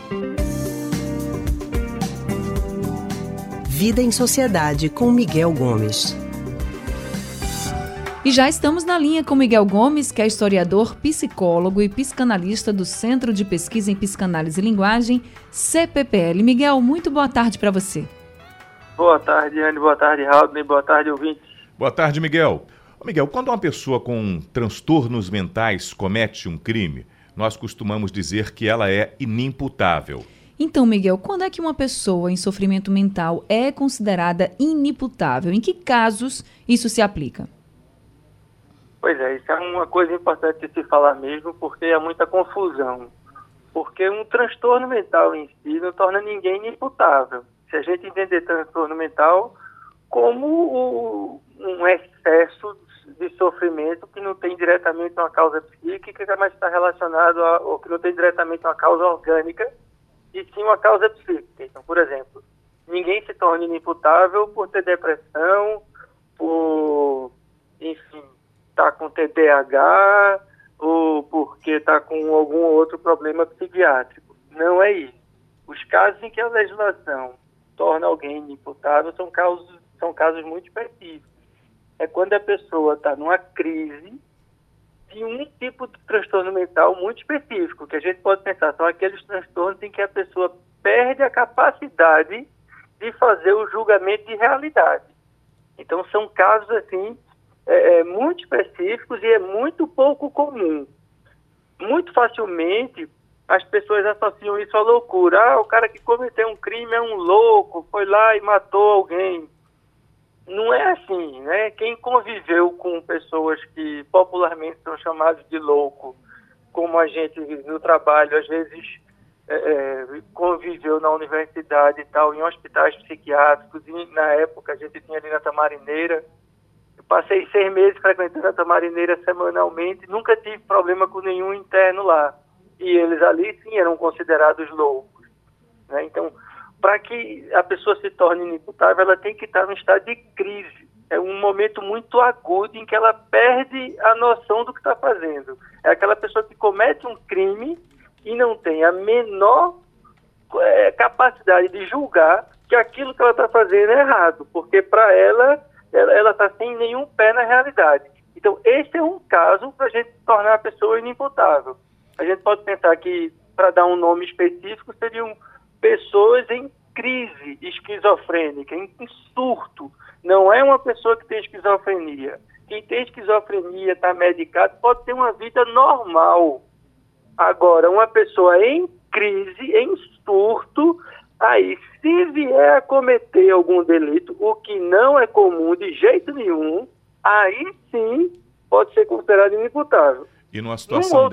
Vida em Sociedade com Miguel Gomes. E já estamos na linha com Miguel Gomes, que é historiador, psicólogo e psicanalista do Centro de Pesquisa em Psicanálise e Linguagem, CPPL. Miguel, muito boa tarde para você. Boa tarde, Anne. Boa tarde, Raul. Boa tarde, ouvintes. Boa tarde, Miguel. Miguel, quando uma pessoa com transtornos mentais comete um crime, nós costumamos dizer que ela é inimputável. Então, Miguel, quando é que uma pessoa em sofrimento mental é considerada inimputável? Em que casos isso se aplica? Pois é, isso é uma coisa importante de se falar mesmo, porque há muita confusão. Porque um transtorno mental em si não torna ninguém inimputável. Se a gente entender transtorno mental como um excesso de sofrimento que não tem diretamente uma causa psíquica, mas está relacionado ou que não tem diretamente uma causa orgânica, e sim uma causa psíquica. Então, por exemplo, ninguém se torna inimputável por ter depressão, por, enfim, estar com TDAH, ou porque está com algum outro problema psiquiátrico. Não é isso. Os casos em que a legislação torna alguém inimputável são casos muito específicos. É quando a pessoa está numa crise de um tipo de transtorno mental muito específico, que a gente pode pensar, são aqueles transtornos em que a pessoa perde a capacidade de fazer o julgamento de realidade. Então, são casos, assim, muito específicos e é muito pouco comum. Muito facilmente, as pessoas associam isso à loucura. O cara que cometeu um crime é um louco, foi lá e matou alguém. Não é assim, né? Quem conviveu com pessoas que popularmente são chamadas de louco, como a gente no trabalho, às vezes conviveu na universidade e tal, em hospitais psiquiátricos, e na época a gente tinha ali na Tamarineira. Eu passei 6 meses frequentando a Tamarineira semanalmente, nunca tive problema com nenhum interno lá. E eles ali, sim, eram considerados loucos, né? Então, para que a pessoa se torne inimputável, ela tem que estar num estado de crise. É um momento muito agudo em que ela perde a noção do que está fazendo. É aquela pessoa que comete um crime e não tem a menor capacidade de julgar que aquilo que ela está fazendo é errado, porque para ela está sem nenhum pé na realidade. Então, esse é um caso para a gente tornar a pessoa inimputável. A gente pode pensar que, para dar um nome específico, seriam pessoas em crise esquizofrênica, em surto. Não é uma pessoa que tem esquizofrenia. Quem tem esquizofrenia, está medicado, pode ter uma vida normal. Agora, uma pessoa em crise, em surto, aí, se vier a cometer algum delito, o que não é comum de jeito nenhum, aí sim pode ser considerado inimputável. E numa situação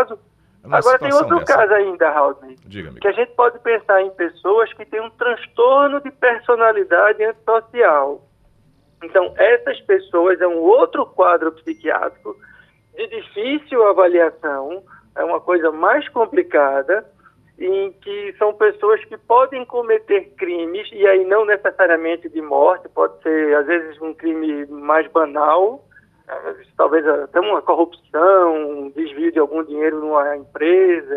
Agora tem outro caso ainda, Raul, que a gente pode pensar em pessoas que têm um transtorno de personalidade antissocial. Então, essas pessoas é um outro quadro psiquiátrico de difícil avaliação, é uma coisa mais complicada, em que são pessoas que podem cometer crimes, e aí não necessariamente de morte, pode ser, às vezes, um crime mais banal, talvez até uma corrupção, um desvio de algum dinheiro numa empresa.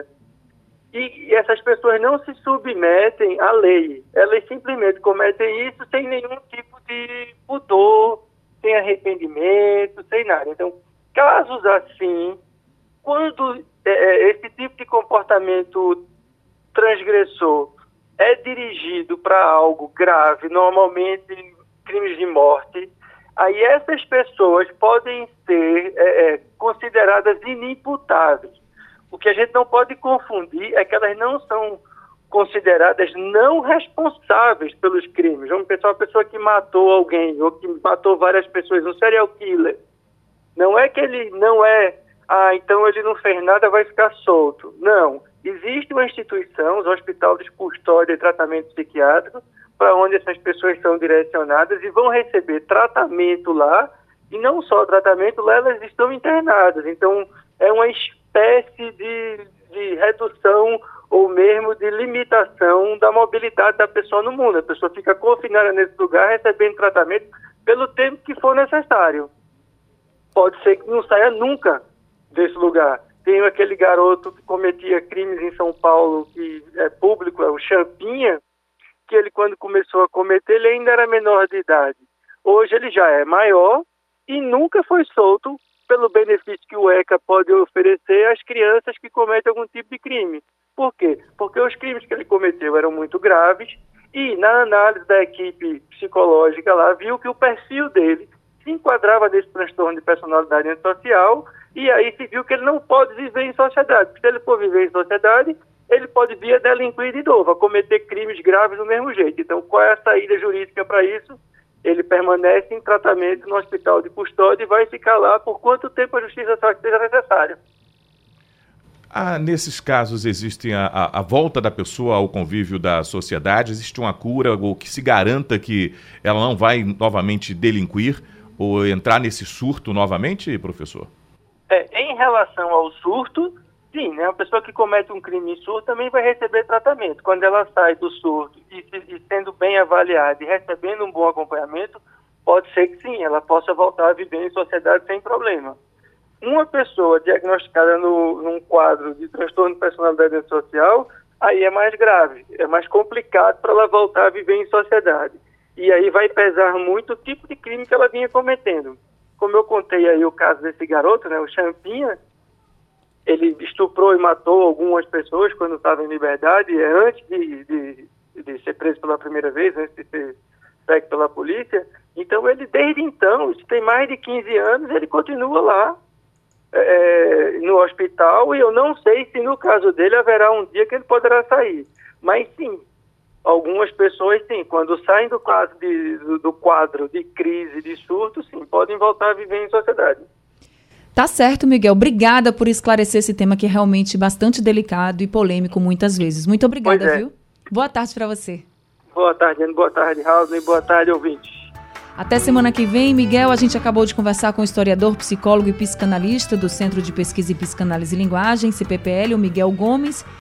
E essas pessoas não se submetem à lei. Elas simplesmente cometem isso sem nenhum tipo de pudor, sem arrependimento, sem nada. Então, casos assim, quando esse tipo de comportamento transgressor é dirigido para algo grave, normalmente crimes de morte, aí essas pessoas podem ser consideradas inimputáveis. O que a gente não pode confundir é que elas não são consideradas não responsáveis pelos crimes. Vamos pensar uma pessoa que matou alguém ou que matou várias pessoas, um serial killer. Não é que ele não é, então ele não fez nada, vai ficar solto. Não. Existe uma instituição, o Hospital de Custódia e Tratamento Psiquiátrico, para onde essas pessoas são direcionadas e vão receber tratamento lá, e não só tratamento, lá elas estão internadas. Então, é uma espécie de redução ou mesmo de limitação da mobilidade da pessoa no mundo. A pessoa fica confinada nesse lugar, recebendo tratamento pelo tempo que for necessário. Pode ser que não saia nunca desse lugar. Tem aquele garoto que cometia crimes em São Paulo, que é público, o Champinha, que ele, quando começou a cometer, ele ainda era menor de idade. Hoje ele já é maior e nunca foi solto pelo benefício que o ECA pode oferecer às crianças que cometem algum tipo de crime. Por quê? Porque os crimes que ele cometeu eram muito graves e, na análise da equipe psicológica lá, viu que o perfil dele se enquadrava nesse transtorno de personalidade antissocial e aí se viu que ele não pode viver em sociedade. Porque se ele for viver em sociedade, ele pode vir a delinquir de novo, a cometer crimes graves do mesmo jeito. Então, qual é a saída jurídica para isso? Ele permanece em tratamento no hospital de custódia e vai ficar lá por quanto tempo a justiça achar que seja necessário. Nesses casos, existe a volta da pessoa ao convívio da sociedade? Existe uma cura ou que se garanta que ela não vai novamente delinquir ou entrar nesse surto novamente, professor? Em relação ao surto, sim, né? A pessoa que comete um crime em surto também vai receber tratamento. Quando ela sai do surto e sendo bem avaliada e recebendo um bom acompanhamento, pode ser que sim, ela possa voltar a viver em sociedade sem problema. Uma pessoa diagnosticada num quadro de transtorno de personalidade antissocial, aí é mais grave, é mais complicado para ela voltar a viver em sociedade. E aí vai pesar muito o tipo de crime que ela vinha cometendo. Como eu contei aí o caso desse garoto, né, o Champinha, ele estuprou e matou algumas pessoas quando estava em liberdade, antes de ser preso pela primeira vez, antes de ser pego pela polícia. Então ele, desde então, isso tem mais de 15 anos, ele continua lá, no hospital, e eu não sei se no caso dele haverá um dia que ele poderá sair. Mas sim, algumas pessoas sim, quando saem do quadro de crise, de surto, sim, podem voltar a viver em sociedade. Tá certo, Miguel. Obrigada por esclarecer esse tema que é realmente bastante delicado e polêmico muitas vezes. Muito obrigada, viu? Boa tarde para você. Boa tarde, Ana. Boa tarde, Raul. E boa tarde, ouvintes. Até semana que vem, Miguel. A gente acabou de conversar com o historiador, psicólogo e psicanalista do Centro de Pesquisa em Psicanálise e Linguagem, CPPL, o Miguel Gomes.